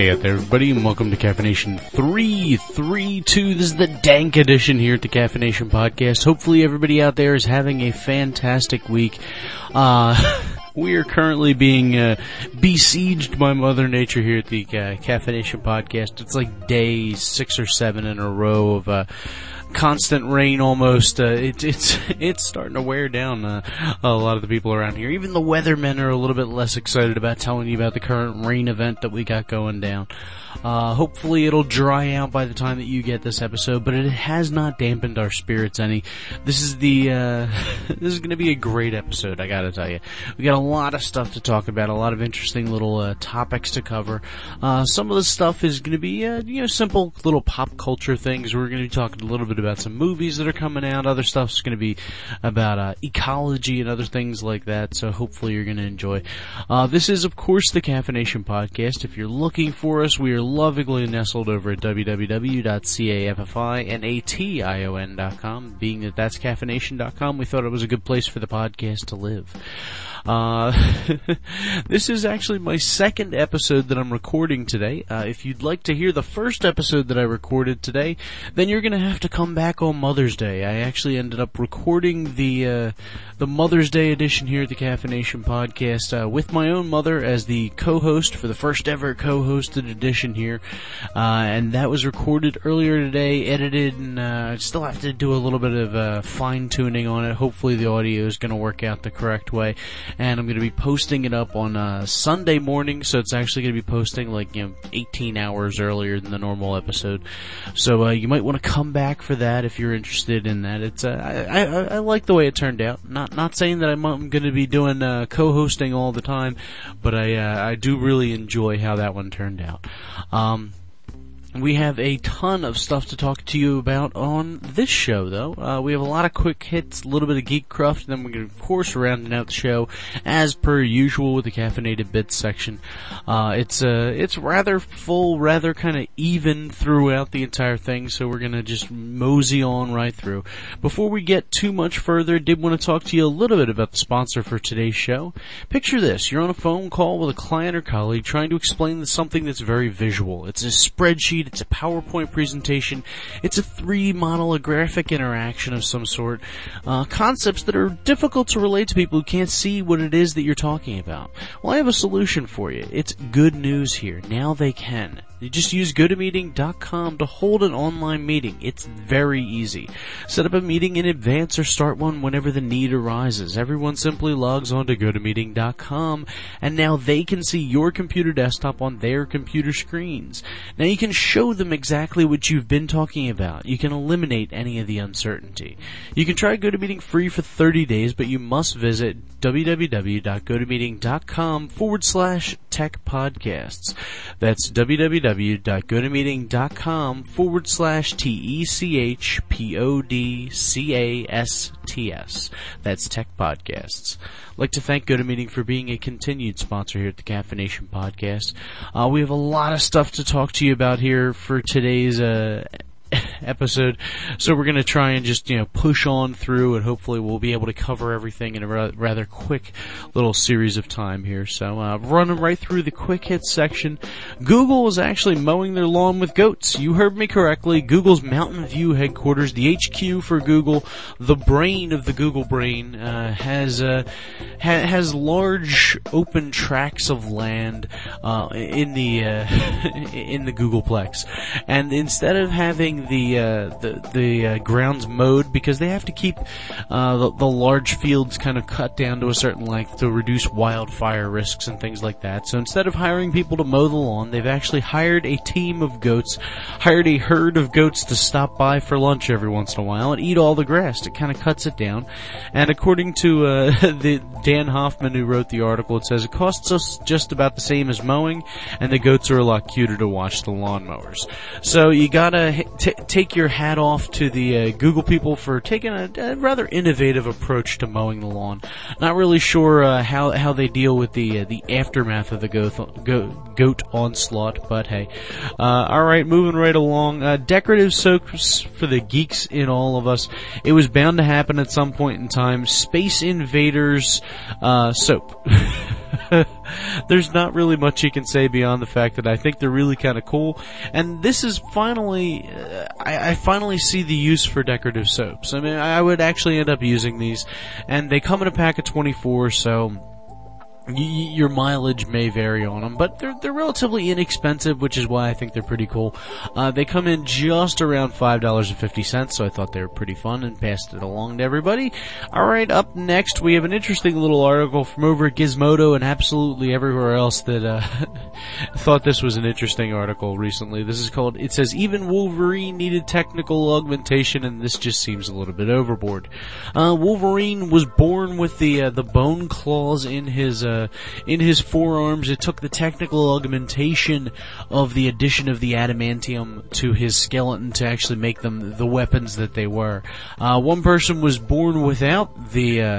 Hey out there, everybody, and welcome to Caffeination 332. This is the Dank edition here at the Caffeination Podcast. Hopefully everybody out there is having a fantastic week. We are currently being besieged by Mother Nature here at the Caffeination Podcast. It's like day 6 or 7 in a row of constant rain almost. It's starting to wear down a lot of the people around here. Even the weathermen are a little bit less excited about telling you about the current rain event that we got going down. Hopefully it'll dry out by the time that you get this episode, but it has not dampened our spirits any. This is this is going to be a great episode, I gotta tell you. We got a lot of stuff to talk about, a lot of interesting little topics to cover. Some of the stuff is going to be simple little pop culture things. We're going to be talking a little bit about some movies that are coming out. Other stuff's going to be about ecology and other things like that, so hopefully you're going to enjoy. This is, of course, the Caffeination Podcast. If you're looking for us, we are lovingly nestled over at www.caffeination.com. Being that that's caffeination.com, we thought it was a good place for the podcast to live. This is actually my second episode that I'm recording today. If you'd like to hear the first episode that I recorded today, then you're going to have to come back on Mother's Day. I actually ended up recording the Mother's Day edition here at the Caffeination Podcast with my own mother as the co-host for the first ever co-hosted edition here, and that was recorded earlier today, edited, and I still have to do a little bit of fine-tuning on it. Hopefully the audio is going to work out the correct way. And I'm going to be posting it up on Sunday morning, so it's actually going to be posting 18 hours earlier than the normal episode. So you might want to come back for that if you're interested in that. It's I like the way it turned out. Not saying that I'm going to be doing co-hosting all the time, but I do really enjoy how that one turned out. We have a ton of stuff to talk to you about on this show, though. We have a lot of quick hits, a little bit of geek cruft, and then we're going to, of course, rounding out the show as per usual with the caffeinated bits section. It's rather full, rather kind of even throughout the entire thing, so we're going to just mosey on right through. Before we get too much further, I did want to talk to you a little bit about the sponsor for today's show. Picture this: you're on a phone call with a client or colleague trying to explain something that's very visual. It's a spreadsheet. It's a PowerPoint presentation. It's a 3D model, a graphic interaction of some sort. Concepts that are difficult to relate to people who can't see what it is that you're talking about. Well, I have a solution for you. It's good news here. Now they can. You just use GoToMeeting.com to hold an online meeting. It's very easy. Set up a meeting in advance or start one whenever the need arises. Everyone simply logs on to GoToMeeting.com, and now they can see your computer desktop on their computer screens. Now you can show them exactly what you've been talking about. You can eliminate any of the uncertainty. You can try GoToMeeting free for 30 days, but you must visit www.gotomeeting.com/techpodcasts. That's www.gotomeeting.com/TECHPODCASTS. That's Tech Podcasts. I'd like to thank GoToMeeting for being a continued sponsor here at the Caffeination Podcast. We have a lot of stuff to talk to you about here for today's episode, so we're going to try and just push on through, and hopefully we'll be able to cover everything in a rather quick little series of time here. So running right through the quick hits section. Google is actually mowing their lawn with goats. You heard me correctly. Google's Mountain View headquarters, the HQ for Google, the brain of the Google brain, has large open tracts of land in the Googleplex, and instead of having the grounds mowed, because they have to keep the large fields kind of cut down to a certain length to reduce wildfire risks and things like that. So instead of hiring people to mow the lawn, they've actually hired a team of goats, hired a herd of goats to stop by for lunch every once in a while and eat all the grass. It kind of cuts it down. And according to the Dan Hoffman who wrote the article, it says it costs us just about the same as mowing, and the goats are a lot cuter to watch the lawnmowers. So you gotta take your hat off to the Google people for taking a rather innovative approach to mowing the lawn. Not really sure how they deal with the aftermath of the goat onslaught, but hey. Alright, moving right along. Decorative soaps for the geeks in all of us. It was bound to happen at some point in time. Space Invaders soap. there's not really much you can say beyond the fact that I think they're really kind of cool. And this is finally, I finally see the use for decorative soaps. I mean, I would actually end up using these, and they come in a pack of 24, so your mileage may vary on them, but they're relatively inexpensive, which is why I think they're pretty cool. They come in just around $5.50, so I thought they were pretty fun and passed it along to everybody. Alright, up next we have an interesting little article from over at Gizmodo and absolutely everywhere else that thought this was an interesting article recently. This is called, it says, Even Wolverine Needed Technical Augmentation, and this just seems a little bit overboard. Wolverine was born with the bone claws in his forearms. It took the technical augmentation of the addition of the adamantium to his skeleton to actually make them the weapons that they were. One person was born without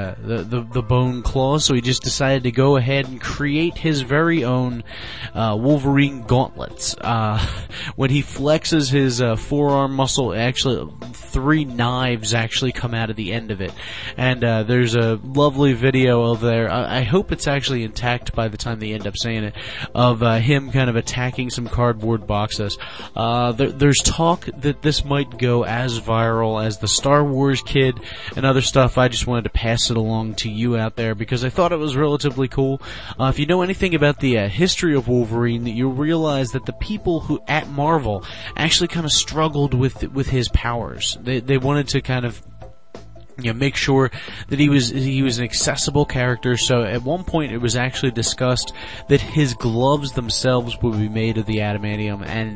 the bone claws, so he just decided to go ahead and create his very own Wolverine gauntlets. When he flexes his forearm muscle, actually 3 knives actually come out of the end of it. And there's a lovely video of there. I hope it's actually intact by the time they end up saying it, of him kind of attacking some cardboard boxes. There's talk that this might go as viral as the Star Wars kid and other stuff. I just wanted to pass it along to you out there because I thought it was relatively cool. If you know anything about the history of Wolverine, you'll realize that the people who at Marvel actually kind of struggled with his powers. They wanted to kind of make sure that he was an accessible character. So at one point it was actually discussed that his gloves themselves would be made of the adamantium, and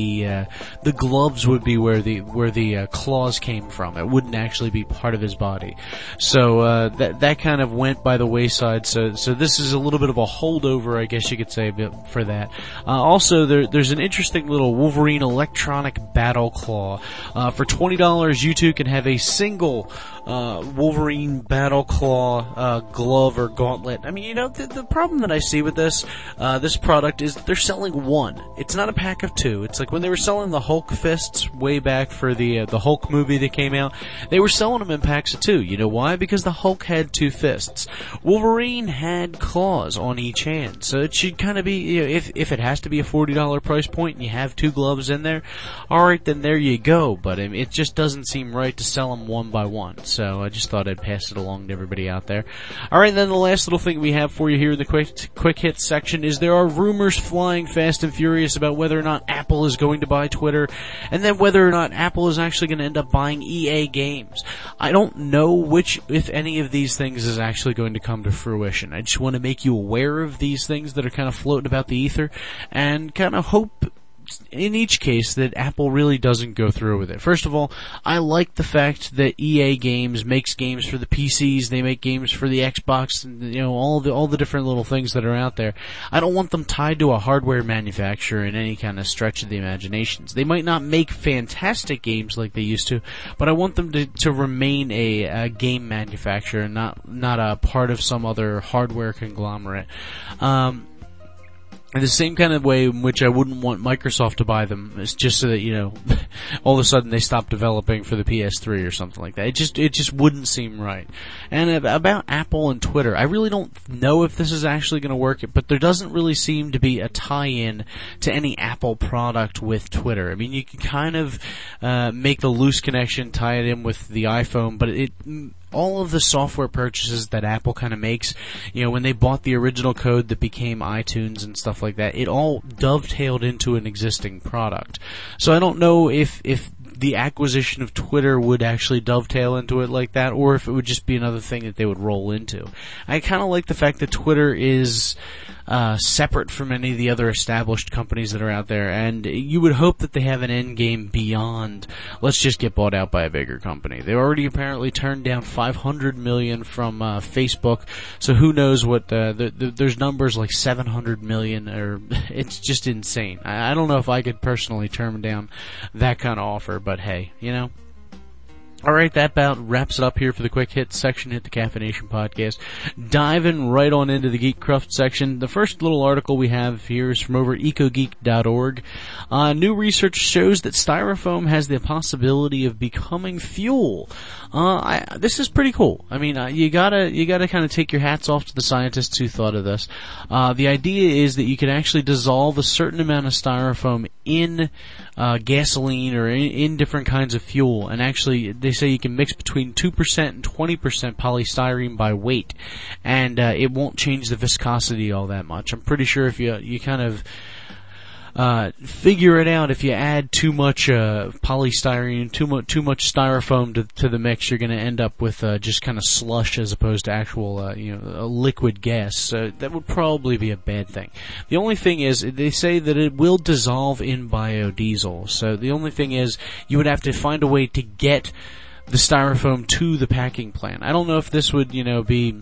the gloves would be where the claws came from. It wouldn't actually be part of his body. So that kind of went by the wayside. So this is a little bit of a holdover, I guess you could say, for that. Also, there's an interesting little Wolverine electronic battle claw. For $20, you too can have a single Wolverine Battle Claw glove or gauntlet. I mean, the problem that I see with this product is they're selling one. It's not a pack of 2. It's like when they were selling the Hulk fists way back for the Hulk movie that came out, they were selling them in packs of 2. You know why? Because the Hulk had 2 fists. Wolverine had claws on each hand, so it should kind of be, if it has to be a $40 price point and you have 2 gloves in there, alright, then there you go, but it just doesn't seem right to sell them one by one. So I just thought I'd pass it along to everybody out there. Alright, then the last little thing we have for you here in the quick hits section is there are rumors flying fast and furious about whether or not Apple is going to buy Twitter, and then whether or not Apple is actually going to end up buying EA Games. I don't know which, if any of these things is actually going to come to fruition. I just want to make you aware of these things that are kind of floating about the ether, and kind of hope in each case that Apple really doesn't go through with it. First of all, I like the fact that EA Games makes games for the PCs, they make games for the Xbox, and all the different little things that are out there. I don't want them tied to a hardware manufacturer in any kind of stretch of the imaginations. They might not make fantastic games like they used to, but I want them to remain a game manufacturer, not a part of some other hardware conglomerate. In the same kind of way in which I wouldn't want Microsoft to buy them, it's just so that, all of a sudden they stop developing for the PS3 or something like that. It just wouldn't seem right. And about Apple and Twitter, I really don't know if this is actually going to work, but there doesn't really seem to be a tie-in to any Apple product with Twitter. I mean, you can kind of make the loose connection, tie it in with the iPhone, but all of the software purchases that Apple kind of makes, when they bought the original code that became iTunes and stuff like that, it all dovetailed into an existing product. So I don't know if the acquisition of Twitter would actually dovetail into it like that, or if it would just be another thing that they would roll into. I kind of like the fact that Twitter is separate from any of the other established companies that are out there, and you would hope that they have an end game beyond let's just get bought out by a bigger company. They already apparently turned down $500 million from Facebook, so who knows what there's numbers like $700 million, or it's just insane. I don't know if I could personally turn down that kind of offer, but hey, All right, that about wraps it up here for the quick hit section, Hit the Caffeination podcast. Diving right on into the Geekcraft section. The first little article we have here is from over at ecogeek.org. New research shows that styrofoam has the possibility of becoming fuel. This is pretty cool. I mean, you gotta kind of take your hats off to the scientists who thought of this. The idea is that you can actually dissolve a certain amount of styrofoam in gasoline or in different kinds of fuel, and actually they say you can mix between 2% and 20% polystyrene by weight, and it won't change the viscosity all that much. I'm pretty sure if you kind of figure it out, if you add too much polystyrene, too much styrofoam to the mix, you're going to end up with just kind of slush as opposed to actual a liquid gas. So that would probably be a bad thing. The only thing is, they say that it will dissolve in biodiesel. So the only thing is, you would have to find a way to get the styrofoam to the packing plant. I don't know if this would be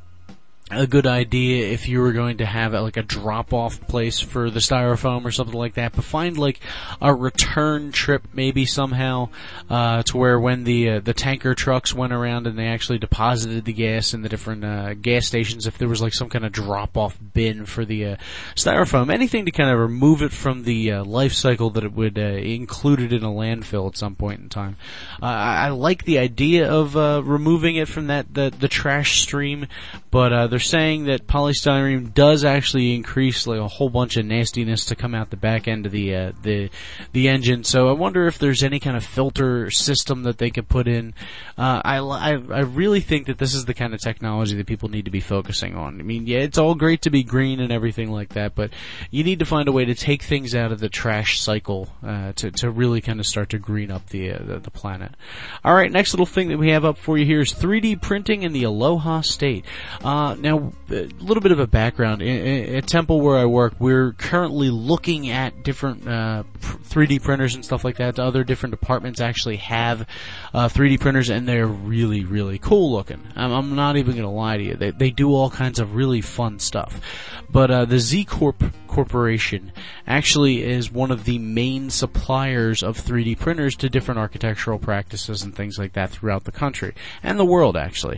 a good idea if you were going to have like a drop-off place for the styrofoam or something like that, but find like a return trip maybe somehow to where when the tanker trucks went around and they actually deposited the gas in the different gas stations, if there was like some kind of drop-off bin for the styrofoam, anything to kind of remove it from the life cycle that it would include it in a landfill at some point in time. I like the idea of removing it from the trash stream, but they're saying that polystyrene does actually increase like a whole bunch of nastiness to come out the back end of the engine. So I wonder if there's any kind of filter system that they could put in. I really think that this is the kind of technology that people need to be focusing on. I mean, yeah, it's all great to be green and everything like that, but you need to find a way to take things out of the trash cycle to really kind of start to green up the planet. All right, next little thing that we have up for you here is 3D printing in the Aloha State. Now, a little bit of a background. At Temple, where I work, we're currently looking at different 3D printers and stuff like that. Other different departments actually have 3D printers, and they're really, really cool looking. I'm not even going to lie to you. They do all kinds of really fun stuff. But the Z Corporation actually is one of the main suppliers of 3D printers to different architectural practices and things like that throughout the country and the world, actually.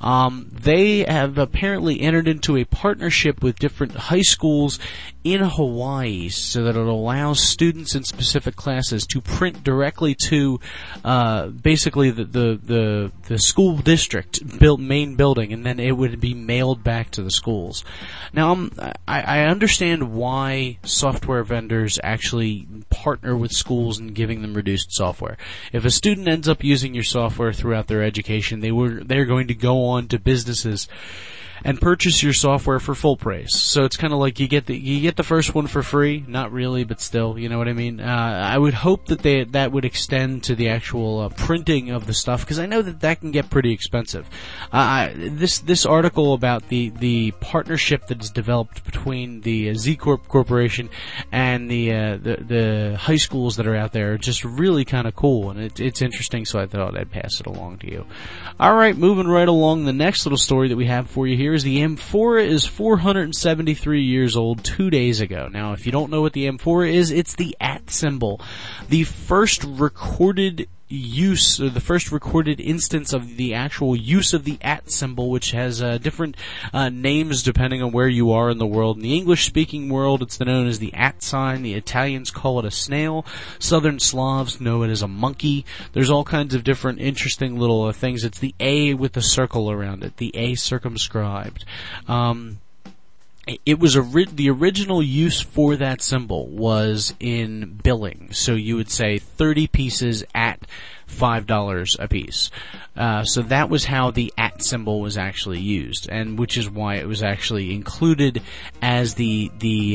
They have apparently entered into a partnership with different high schools in Hawaii so that it allows students in specific classes to print directly to basically the school district main building, and then it would be mailed back to the schools. Now, I understand why software vendors actually partner with schools and giving them reduced software. If a student ends up using your software throughout their education, they're going to go on to businesses and purchase your software for full price. So it's kind of like you get the first one for free, not really, but still, you know what I mean. I would hope that that would extend to the actual printing of the stuff, because I know that can get pretty expensive. This article about the partnership that is developed between the Z Corporation and the high schools that are out there are just really kind of cool, and it's interesting. So I thought I'd pass it along to you. All right, moving right along. The next little story that we have for you here is the Amphora is 473 years old 2 days ago. Now, if you don't know what the Amphora is, it's the @ symbol. The first recorded use, or the first recorded instance of the actual use of the @ symbol, which has different names depending on where you are in the world. In the English-speaking world, it's known as the @ sign. The Italians call it a snail. Southern Slavs know it as a monkey. There's all kinds of different interesting little things. It's the A with the circle around it, the A circumscribed. It was the original use for that symbol was in billing. So you would say 30 pieces at $5 a piece. So that was how the @ symbol was actually used, and which is why it was actually included as the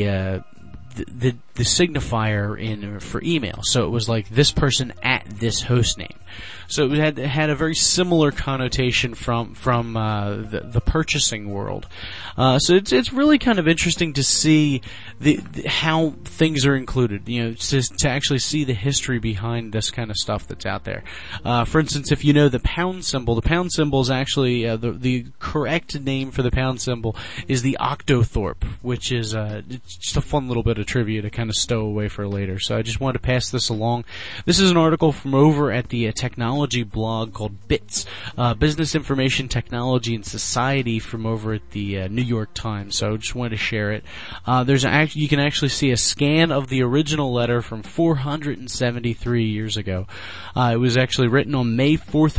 signifier for email. So it was like this person at this host name. So it had a very similar connotation from the purchasing world. So it's really kind of interesting to see how things are included. You know, to actually see the history behind this kind of stuff that's out there. For instance, if you know the pound symbol is actually the correct name for the pound symbol is the octothorpe, which is it's just a fun little bit of trivia to kind of stow away for later. So I just wanted to pass this along. This is an article from over at the technology blog called BITS, Business Information Technology and Society, from over at the New York Times. So I just wanted to share it. You can actually see a scan of the original letter from 473 years ago. It was actually written on May 4th,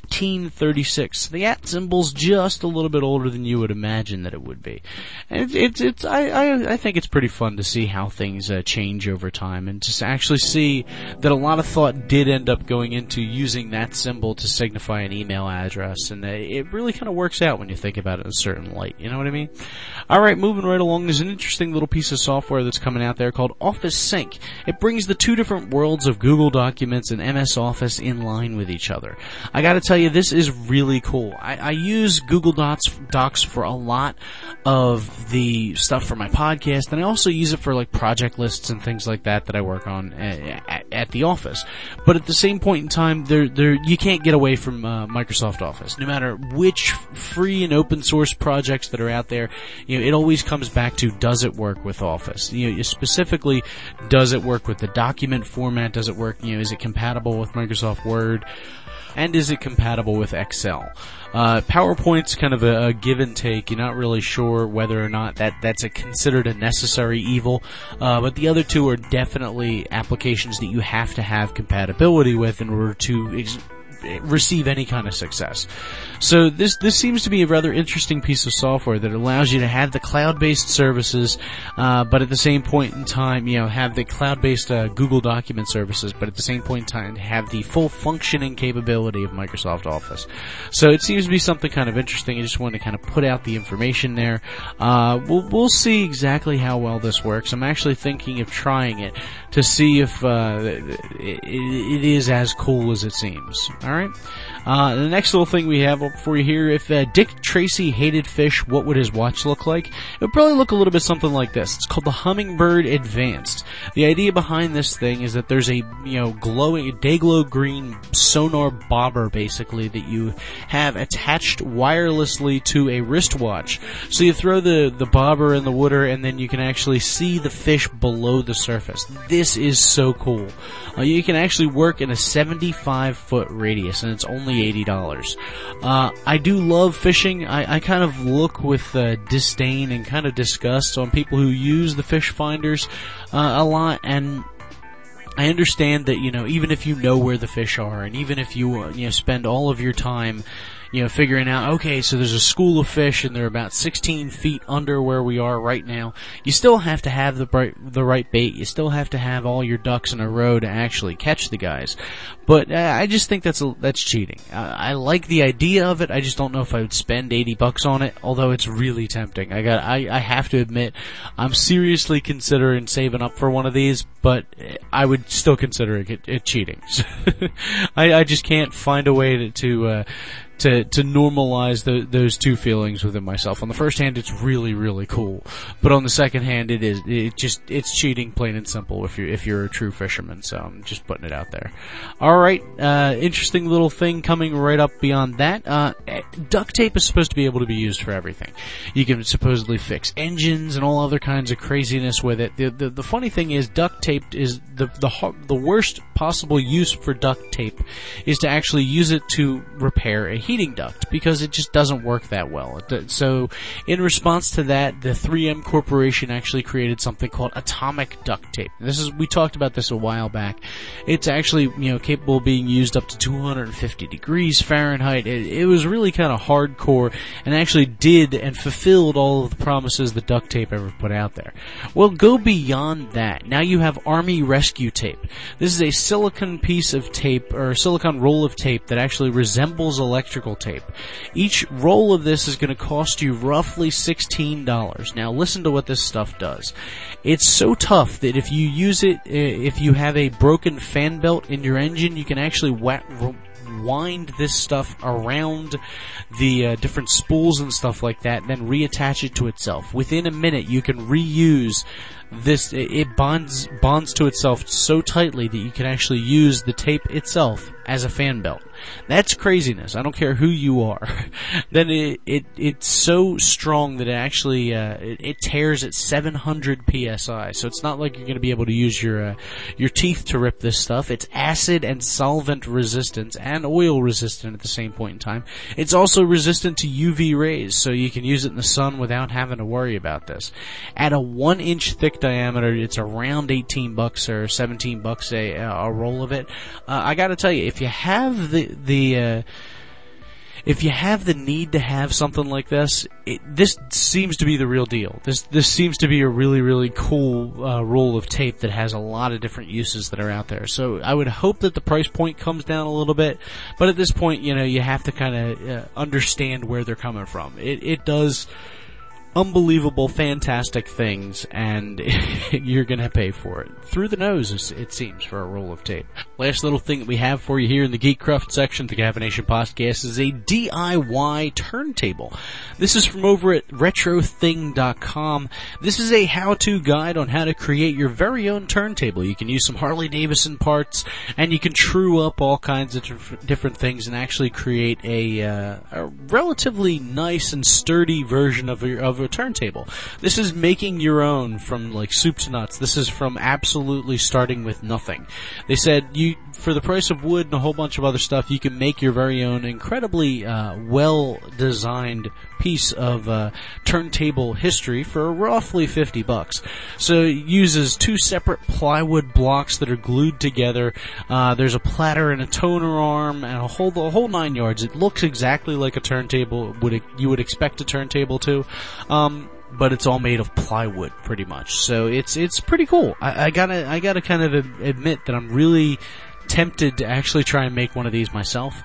1536. The @ symbol's just a little bit older than you would imagine that it would be. And I think it's pretty fun to see how things change over time, and just actually see that a lot of thought did end up going into using that symbol to signify an email address, and it really kind of works out when you think about it in a certain light. You know what I mean? Alright, moving right along, there's an interesting little piece of software that's coming out there called Office Sync. It brings the two different worlds of Google Documents and MS Office in line with each other. I gotta tell you, this is really cool. I use Google Docs for a lot of the stuff for my podcast, and I also use it for like project lists and things like that I work on at the office. But at the same point in time, you can't get away from Microsoft Office. No matter which free and open source projects that are out there, it always comes back to, does it work with Office? Specifically, does it work with the document format? Does it work? Is it compatible with Microsoft Word? And is it compatible with Excel? PowerPoint's kind of a give and take. You're not really sure whether or not that's considered a necessary evil. But the other two are definitely applications that you have to have compatibility with in order to receive any kind of success. So this seems to be a rather interesting piece of software that allows you to have the cloud-based services, but at the same point in time, have the cloud-based Google document services, but at the same point in time, have the full functioning capability of Microsoft Office. So it seems to be something kind of interesting. I just wanted to kind of put out the information there. We'll see exactly how well this works. I'm actually thinking of trying it to see if it is as cool as it seems. Alright. The next little thing we have for you here, if Dick Tracy hated fish, what would his watch look like? It would probably look a little bit something like this. It's called the Hummingbird Advanced. The idea behind this thing is that there's a glowing Dayglow green sonar bobber, basically, that you have attached wirelessly to a wristwatch. So you throw the bobber in the water, and then you can actually see the fish below the surface. This is so cool. You can actually work in a 75-foot radius, and it's only $80. I do love fishing. I kind of look with disdain and kind of disgust on people who use the fish finders a lot, and I understand that, even if you know where the fish are, and even if you spend all of your time figuring out, okay, so there's a school of fish and they're about 16 feet under where we are right now, you still have to have the right bait. You still have to have all your ducks in a row to actually catch the guys. But I just think that's cheating. I like the idea of it. I just don't know if I would spend $80 on it, although it's really tempting. I have to admit, I'm seriously considering saving up for one of these, but I would still consider it cheating. I just can't find a way to normalize those two feelings within myself. On the first hand, it's really, really cool, but on the second hand, it's cheating, plain and simple, if you're a true fisherman. So I'm just putting it out there. Alright, interesting little thing coming right up beyond that. Duct tape is supposed to be able to be used for everything. You can supposedly fix engines and all other kinds of craziness with it. The funny thing is, duct tape is the worst possible use for duct tape is to actually use it to repair a heating duct, because it just doesn't work that well. So in response to that, the 3M Corporation actually created something called atomic duct tape. We talked about this a while back. It's actually capable of being used up to 250 degrees Fahrenheit. It was really kind of hardcore, and actually did and fulfilled all of the promises that duct tape ever put out there. Well, go beyond that. Now you have Army Rescue Tape. This is a silicone piece of tape, or a silicone roll of tape that actually resembles electrical tape. Each roll of this is going to cost you roughly $16. Now listen to what this stuff does. It's so tough that if you use it, if you have a broken fan belt in your engine, you can actually wind this stuff around the different spools and stuff like that, and then reattach it to itself. Within a minute, you can reuse this. It bonds to itself so tightly that you can actually use the tape itself as a fan belt. That's craziness. I don't care who you are. Then it's so strong that it actually it tears at 700 psi. So it's not like you're going to be able to use your teeth to rip this stuff. It's acid and solvent resistant and oil resistant at the same point in time. It's also resistant to UV rays, so you can use it in the sun without having to worry about this. At a 1-inch thick diameter, it's around $18 or $17 a roll of it. I got to tell you, if you have if you have the need to have something like this, this seems to be the real deal. This seems to be a really, really cool roll of tape that has a lot of different uses that are out there. So I would hope that the price point comes down a little bit, but at this point, you have to kind of understand where they're coming from. It does unbelievable, fantastic things, and you're gonna pay for it. Through the nose, it seems, for a roll of tape. Last little thing that we have for you here in the Geekcraft section of the Caffeination Podcast is a DIY turntable. This is from over at RetroThing.com. This is a how-to guide on how to create your very own turntable. You can use some Harley-Davidson parts, and you can true up all kinds of different things and actually create a relatively nice and sturdy version of a turntable. This is making your own from like soup to nuts. This is from absolutely starting with nothing. They said for the price of wood and a whole bunch of other stuff, you can make your very own incredibly well-designed piece of turntable history for roughly $50. So it uses 2 separate plywood blocks that are glued together. There's a platter and a toner arm and the whole 9 yards. It looks exactly like a turntable you would expect a turntable to. But it's all made of plywood, pretty much. So it's pretty cool. I gotta kind of admit that I'm really tempted to actually try and make one of these myself.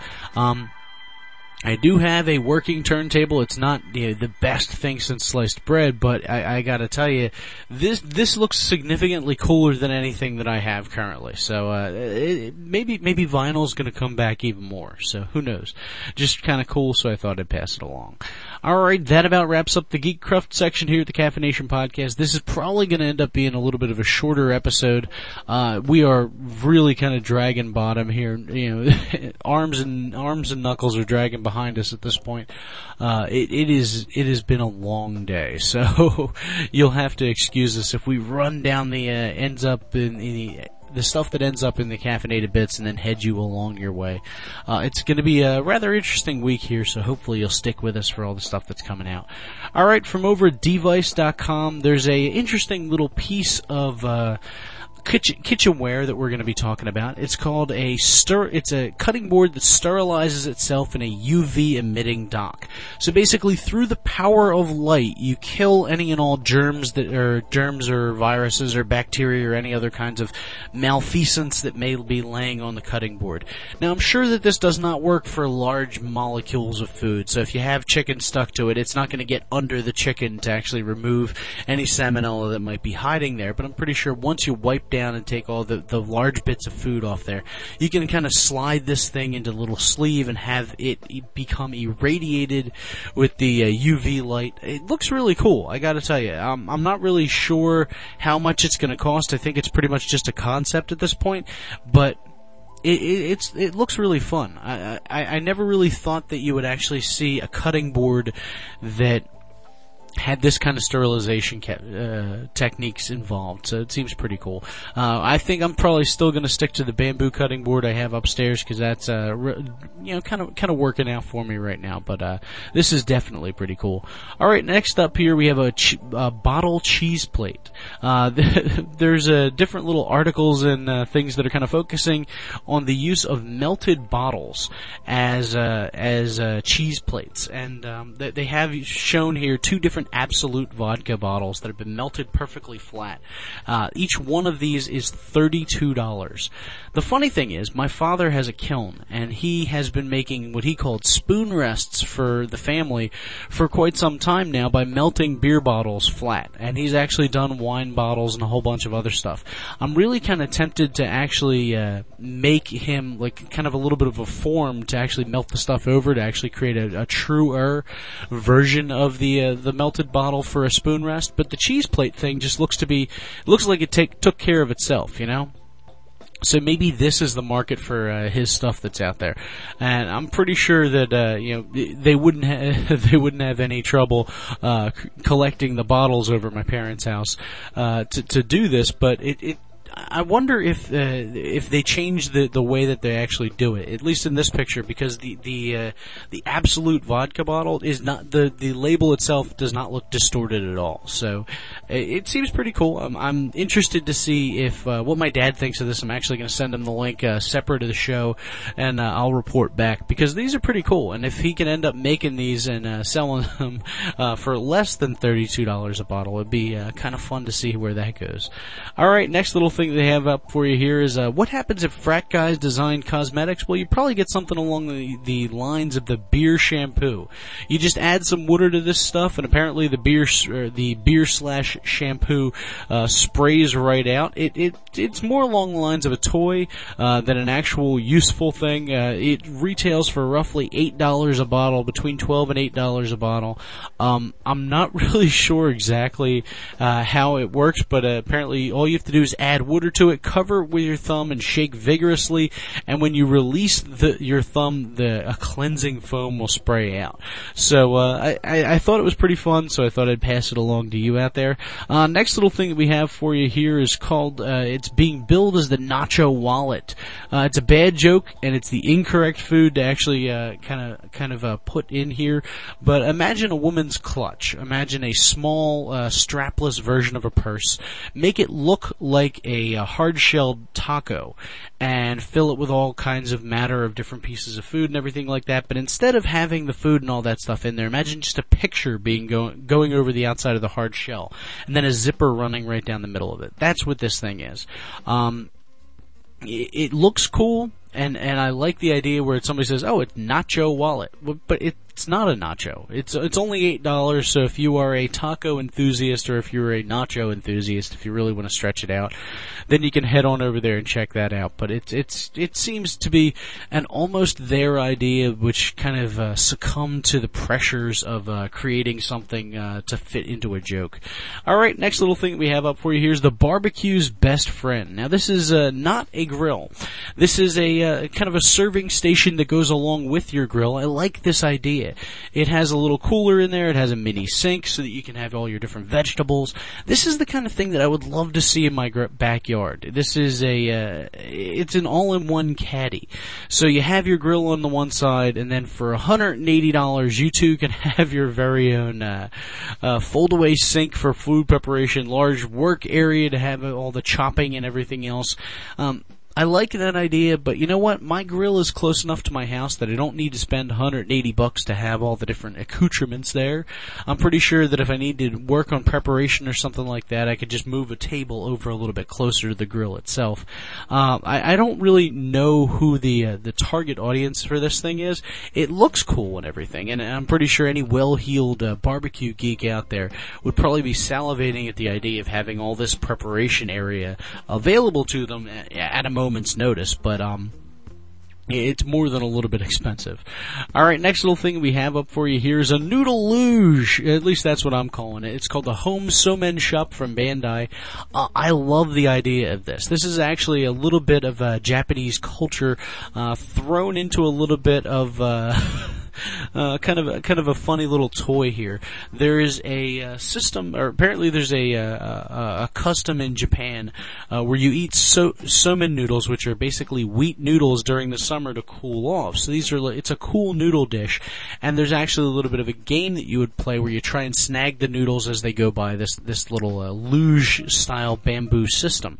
I do have a working turntable. It's not the best thing since sliced bread, but I gotta tell you, this looks significantly cooler than anything that I have currently. So maybe vinyl's gonna come back even more. So who knows? Just kind of cool. So I thought I'd pass it along. All right, that about wraps up the Geekcraft section here at the Caffeination Podcast. This is probably going to end up being a little bit of a shorter episode. We are really kind of dragging bottom here. Arms and knuckles are dragging behind us at this point. It has been a long day, so you'll have to excuse us if we run down the ends up in the stuff that ends up in the caffeinated bits and then head you along your way. It's going to be a rather interesting week here, so hopefully you'll stick with us for all the stuff that's coming out. Alright, from over at Device.com, there's a interesting little piece of kitchenware that we're going to be talking about. It's called it's a cutting board that sterilizes itself in a UV emitting dock. So basically, through the power of light, you kill any and all germs or viruses or bacteria or any other kinds of malfeasance that may be laying on the cutting board. Now, I'm sure that this does not work for large molecules of food. So if you have chicken stuck to it, it's not going to get under the chicken to actually remove any salmonella that might be hiding there. But I'm pretty sure once you wipe down and take all the large bits of food off there, you can kind of slide this thing into a little sleeve and have it become irradiated with the UV light. It looks really cool, I gotta tell you. I'm not really sure how much it's gonna cost. I think it's pretty much just a concept at this point, but it looks really fun. I never really thought that you would actually see a cutting board that had this kind of sterilization techniques involved, so it seems pretty cool. I think I'm probably still going to stick to the bamboo cutting board I have upstairs because that's kind of working out for me right now. But this is definitely pretty cool. All right, next up here we have a bottle cheese plate. There's different little articles and things that are kind of focusing on the use of melted bottles as cheese plates, and they have shown here 2 different different Absolute vodka bottles that have been melted perfectly flat. Each one of these is $32. The funny thing is, my father has a kiln, and he has been making what he called spoon rests for the family for quite some time now by melting beer bottles flat. And he's actually done wine bottles and a whole bunch of other stuff. I'm really kind of tempted to actually make him like kind of a little bit of a form to actually melt the stuff over to actually create a truer version of the melted bottle for a spoon rest. But the cheese plate thing just looks like it took care of itself, you know? So maybe this is the market for his stuff that's out there, and I'm pretty sure that they wouldn't have any trouble collecting the bottles over at my parents' house to do this. But I wonder if they change the way that they actually do it, at least in this picture, because the Absolute vodka bottle is not the label itself does not look distorted at all. So it seems pretty cool. I'm interested to see if what my dad thinks of this. I'm actually going to send him the link separate of the show, and I'll report back because these are pretty cool. And if he can end up making these and selling them for less than $32 a bottle, it'd be kind of fun to see where that goes. All right, next little thing they have up for you here is what happens if frat guys design cosmetics? Well, you probably get something along the lines of the beer shampoo. You just add some water to this stuff, and apparently the beer/shampoo sprays right out. It's more along the lines of a toy than an actual useful thing. It retails for roughly $8 a bottle, between $12 and $8 a bottle. I'm not really sure exactly how it works, but apparently all you have to do is add water to it, cover it with your thumb, and shake vigorously. And when you release your thumb, a cleansing foam will spray out. So I thought it was pretty fun, so I thought I'd pass it along to you out there. Next little thing that we have for you here is called, it's being billed as the Nacho Wallet. It's a bad joke, and it's the incorrect food to actually kind of put in here. But imagine a woman's clutch. Imagine a small, strapless version of a purse. Make it look like a hard-shelled taco, and fill it with all kinds of matter of different pieces of food and everything like that. But instead of having the food and all that stuff in there, imagine just a picture being going over the outside of the hard shell, and then a zipper running right down the middle of it. That's what this thing is. It looks cool, and I like the idea where somebody says, "Oh, it's Nacho Wallet," but it's not a nacho. It's only $8. So if you are a taco enthusiast, or if you're a nacho enthusiast, if you really want to stretch it out, then you can head on over there and check that out. But it seems to be an almost their idea, which kind of succumbed to the pressures of creating something to fit into a joke. All right, next little thing we have up for you here is the barbecue's best friend. Now this is not a grill. This is a kind of a serving station that goes along with your grill. I like this idea. It has a little cooler in there. It has a mini sink so that you can have all your different vegetables. This is the kind of thing that I would love to see in my backyard. This is it's an all-in-one caddy. So you have your grill on the one side, and then for $180, you too can have your very own fold-away sink for food preparation, large work area to have all the chopping and everything else. I like that idea, but you know what? My grill is close enough to my house that I don't need to spend $180 to have all the different accoutrements there. I'm pretty sure that if I need to work on preparation or something like that, I could just move a table over a little bit closer to the grill itself. I don't really know who the target audience for this thing is. It looks cool and everything, and I'm pretty sure any well-heeled barbecue geek out there would probably be salivating at the idea of having all this preparation area available to them at a moment's notice, but it's more than a little bit expensive. All right, next little thing we have up for you here is a noodle luge. At least that's what I'm calling it. It's called the Home Somen Shop from Bandai. I love the idea of this. This is actually a little bit of Japanese culture thrown into a little bit of kind of a funny little toy here. There is a system, or apparently there's a custom in Japan where you eat somen noodles, which are basically wheat noodles during the summer to cool off. So it's a cool noodle dish, and there's actually a little bit of a game that you would play where you try and snag the noodles as they go by this little luge style bamboo system.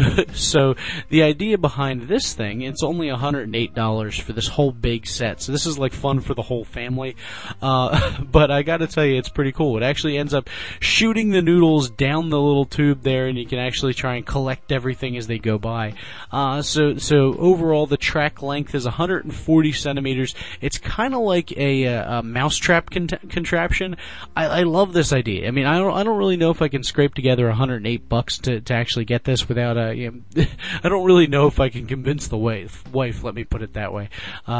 So the idea behind this thing, it's only $108 for this whole big set. So this is is like fun for the whole family. But I gotta tell you, it's pretty cool. It actually ends up shooting the noodles down the little tube there, and you can actually try and collect everything as they go by. So overall, the track length is 140 centimeters. It's kind of like a mousetrap contraption. I love this idea. I mean, I don't really know if I can scrape together $108 to actually get this without I don't really know if I can convince the wife, let me put it that way,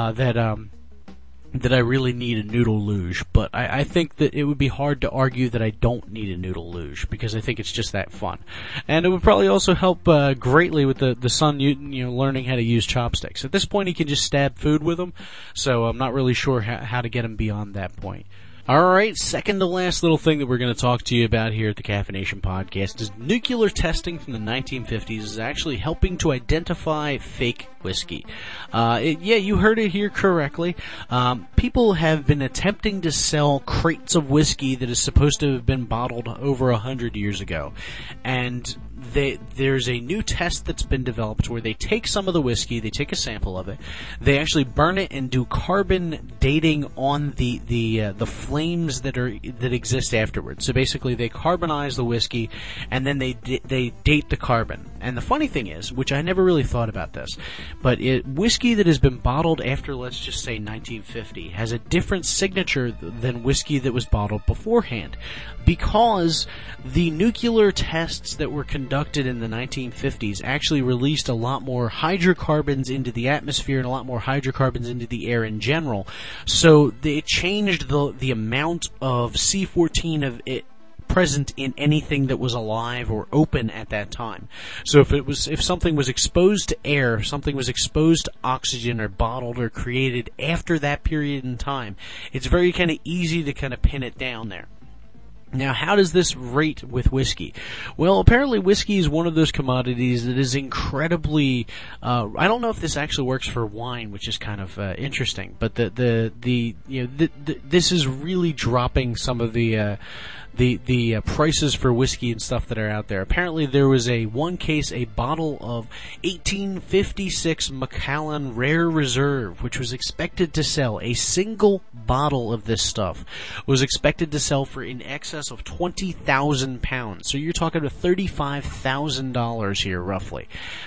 that I really need a noodle luge, but I think that it would be hard to argue that I don't need a noodle luge, because I think it's just that fun. And it would probably also help greatly with the son learning how to use chopsticks. At this point, he can just stab food with them, so I'm not really sure how to get him beyond that point. Alright, second to last little thing that we're going to talk to you about here at the Caffeination Podcast is nuclear testing from the 1950s is actually helping to identify fake whiskey. You heard it here correctly. People have been attempting to sell crates of whiskey that is supposed to have been bottled over 100 years ago. And there's a new test that's been developed where they take some of the whiskey, they take a sample of it, they actually burn it and do carbon dating on the flames that exist afterwards. So basically, they carbonize the whiskey and then they date the carbon. And the funny thing is, which I never really thought about this, but whiskey that has been bottled after, let's just say 1950, has a different signature than whiskey that was bottled beforehand, because the nuclear tests that were conducted in the 1950s actually released a lot more hydrocarbons into the atmosphere and a lot more hydrocarbons into the air in general. So they changed the amount of C14 of it present in anything that was alive or open at that time. So if something was exposed to air, if something was exposed to oxygen or bottled or created after that period in time, it's very kind of easy to kind of pin it down there. Now, how does this rate with whiskey? Well, apparently whiskey is one of those commodities that is incredibly, I don't know if this actually works for wine, which is kind of interesting, but this is really dropping some of the prices for whiskey and stuff that are out there. Apparently there was a bottle of 1856 Macallan Rare Reserve, which was expected to sell, a single bottle of this stuff was expected to sell for in excess of 20,000 pounds. So you're talking about $35,000 here, roughly.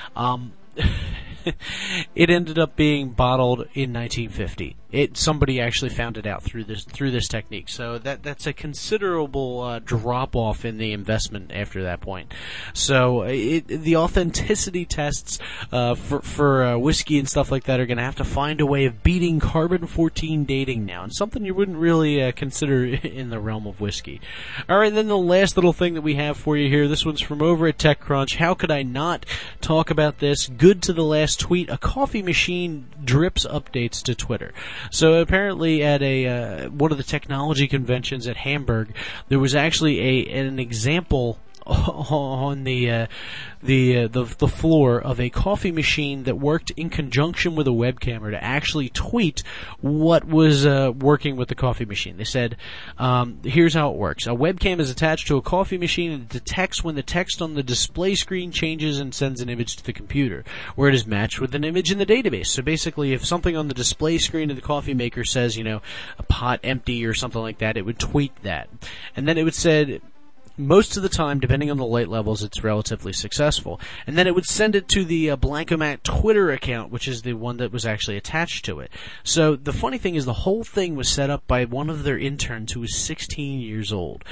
It ended up being bottled in 1950. Somebody actually found it out through this technique. So that's a considerable drop off in the investment after that point. So the authenticity tests for whiskey and stuff like that are going to have to find a way of beating carbon-14 dating now, and something you wouldn't really consider in the realm of whiskey. All right, then the last little thing that we have for you here. This one's from over at TechCrunch. How could I not talk about this? Good to the last tweet. A coffee machine drips updates to Twitter. So apparently at one of the technology conventions at Hamburg, there was actually an example on the floor of a coffee machine that worked in conjunction with a web camera to actually tweet what was working with the coffee machine. They said, here's how it works. A webcam is attached to a coffee machine and it detects when the text on the display screen changes and sends an image to the computer, where it is matched with an image in the database. So basically, if something on the display screen of the coffee maker says, a pot empty or something like that, it would tweet that. And then it would say, most of the time, depending on the light levels, it's relatively successful. And then it would send it to the Blankomat Twitter account, which is the one that was actually attached to it. So the funny thing is the whole thing was set up by one of their interns who was 16 years old.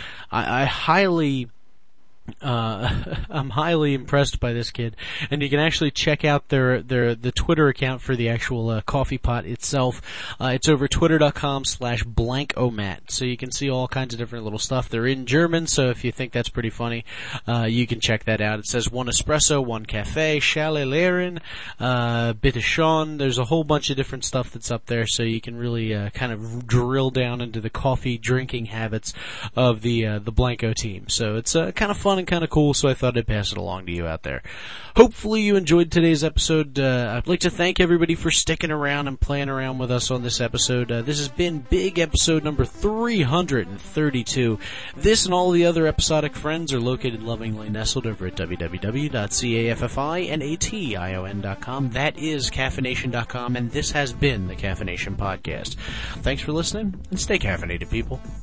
I'm highly impressed by this kid, and you can actually check out the Twitter account for the actual coffee pot itself. It's over twitter.com/blankomat, so you can see all kinds of different little stuff. They're in German, so if you think that's pretty funny, you can check that out. It says 1 espresso, 1 cafe, Schale Lehren, bitte schon. There's a whole bunch of different stuff that's up there, so you can really kind of drill down into the coffee drinking habits of the Blanco team. So it's kind of fun something kind of cool, so I thought I'd pass it along to you out there. Hopefully you enjoyed today's episode. I'd like to thank everybody for sticking around and playing around with us on this episode. This has been Big Episode number 332. This and all the other episodic friends are located lovingly nestled over at www.caffeination.com. That is caffeination.com, and this has been the Caffeination Podcast. Thanks for listening, and stay caffeinated, people.